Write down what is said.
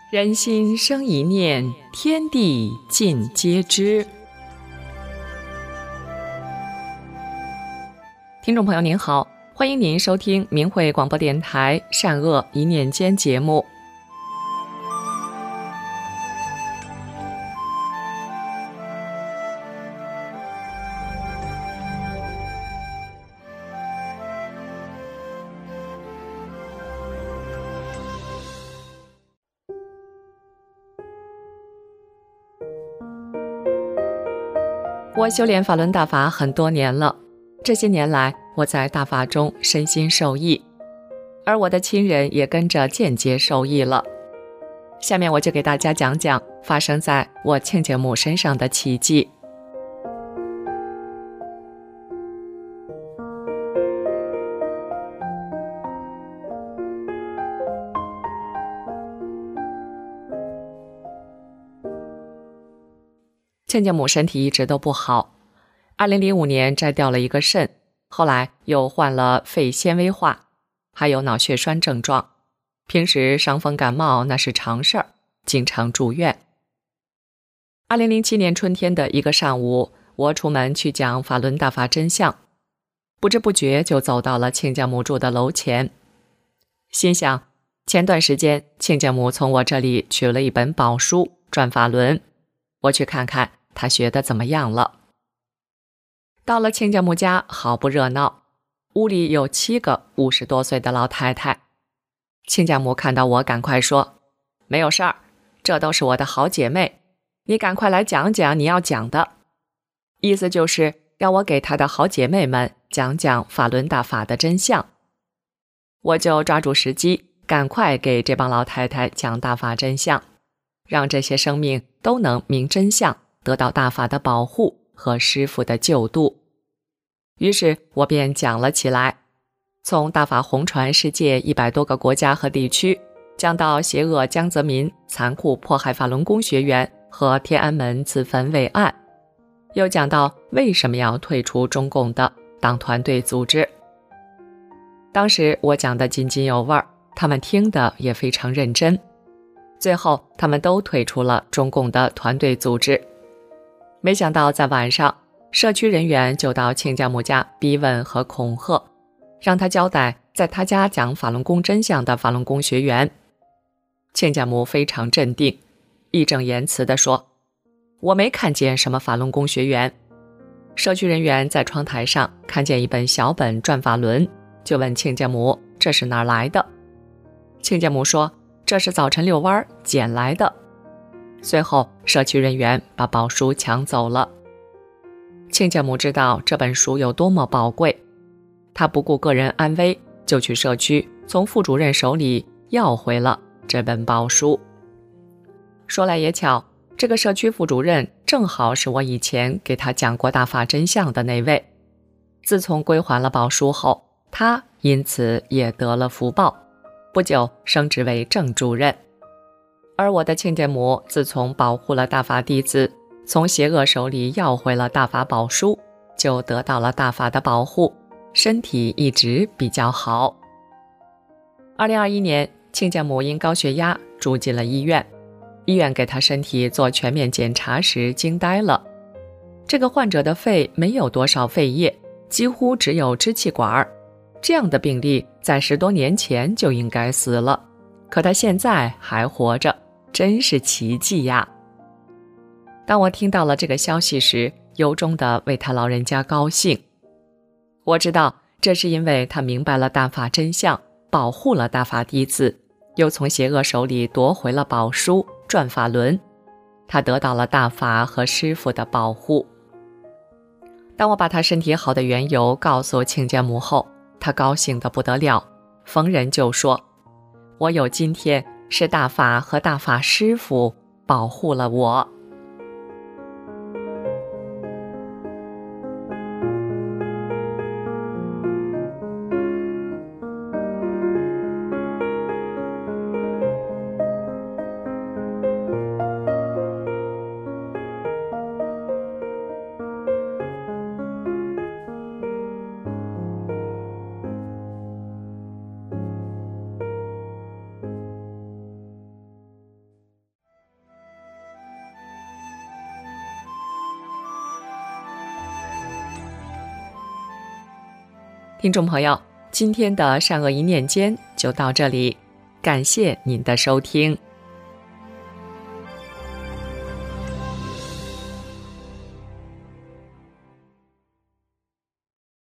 人心生一念，天地尽皆知。听众朋友您好，欢迎您收听明慧广播电台善恶一念间节目。我修炼法轮大法很多年了，这些年来我在大法中身心受益，而我的亲人也跟着间接受益了。下面我就给大家讲讲发生在我亲家母身上的奇迹。亲家母身体一直都不好，2005年摘掉了一个肾，后来又患了肺纤维化，还有脑血栓症状，平时伤风感冒那是常事儿，经常住院。2007年春天的一个上午，我出门去讲法轮大法真相，不知不觉就走到了亲家母住的楼前，心想前段时间亲家母从我这里取了一本宝书《转法轮》，我去看看他学得怎么样了。到了亲家母家，好不热闹，屋里有7个50多岁的老太太。亲家母看到我，赶快说：“没有事儿，这都是我的好姐妹，你赶快来讲讲你要讲的。”意思就是让我给她的好姐妹们讲讲法轮大法的真相。我就抓住时机，赶快给这帮老太太讲大法真相，让这些生命都能明真相，得到大法的保护和师父的救度。于是我便讲了起来，从大法红传世界100多个国家和地区，讲到邪恶江泽民残酷迫害法轮功学员和天安门自焚伪案，又讲到为什么要退出中共的党团队组织。当时我讲得津津有味，他们听得也非常认真，最后他们都退出了中共的团队组织。没想到在晚上，社区人员就到亲家母家逼问和恐吓，让他交代在他家讲法轮功真相的法轮功学员。亲家母非常镇定，义正言辞地说：“我没看见什么法轮功学员。”社区人员在窗台上看见一本小本《转法轮》，就问亲家母这是哪儿来的。亲家母说这是早晨遛弯捡来的。随后社区人员把宝书抢走了。亲家母知道这本书有多么宝贵，他不顾个人安危，就去社区从副主任手里要回了这本宝书。说来也巧，这个社区副主任正好是我以前给他讲过大法真相的那位。自从归还了宝书后，他因此也得了福报，不久升职为正主任。而我的亲家母自从保护了大法弟子，从邪恶手里要回了大法宝书，就得到了大法的保护，身体一直比较好。2021年，亲家母因高血压住进了医院，医院给她身体做全面检查时惊呆了。这个患者的肺没有多少肺液，几乎只有支气管，这样的病例在10多年前就应该死了，可他现在还活着，真是奇迹呀！当我听到了这个消息时，由衷地为他老人家高兴。我知道这是因为他明白了大法真相，保护了大法弟子，又从邪恶手里夺回了宝书《转法轮》，他得到了大法和师父的保护。当我把他身体好的缘由告诉亲家母后，他高兴得不得了，逢人就说：“我有今天是大法和大法师父保护了我。” 听众朋友，今天的善恶一念间就到这里，感谢您的收听。